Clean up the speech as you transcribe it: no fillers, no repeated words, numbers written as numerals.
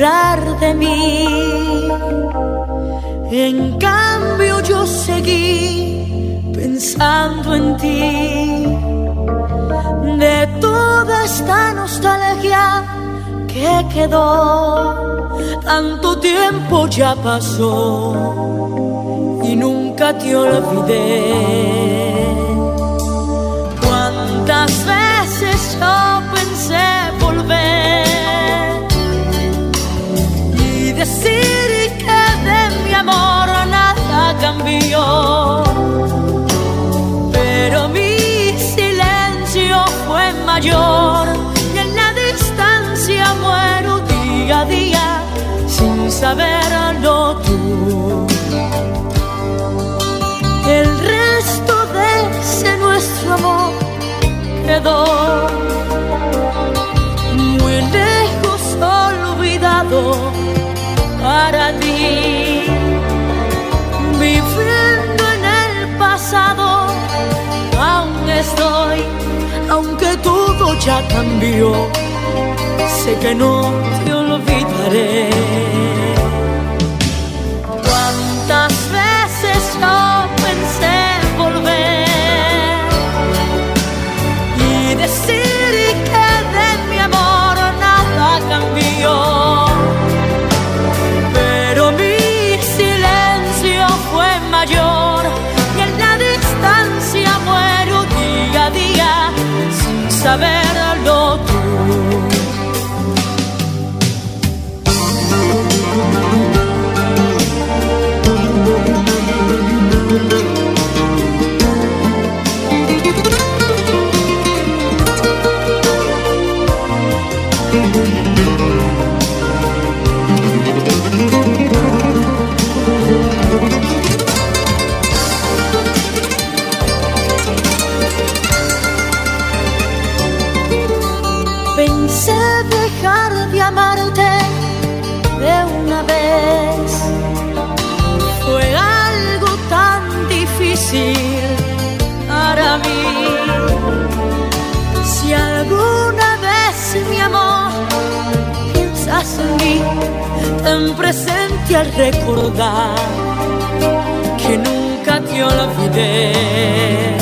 burlar de mí. En cambio yo seguí pensando en ti. De toda esta nostalgia que quedó, tanto tiempo ya pasó y nunca te olvidé. Cuántas veces yo pensé volver y decir que de mi amor nada cambió, pero mi silencio fue mayor y en la distancia muero día a día sin saberlo tú. El resto de ese nuestro amor quedó muy lejos, olvidado para ti. Viviendo en el pasado aún estoy, aunque todo ya cambió, sé que no te olvidaré. Cuántas veces yo pensé volver y decir que de mi amor nada cambió, pero mi silencio fue mayor y en la distancia muero día a día sin saberlo tú. Pensé dejar de amarte de una vez, fue algo tan difícil para mí. Si alguna vez, mi amor, piensas en mí, ten presente al recordar que nunca te olvidé.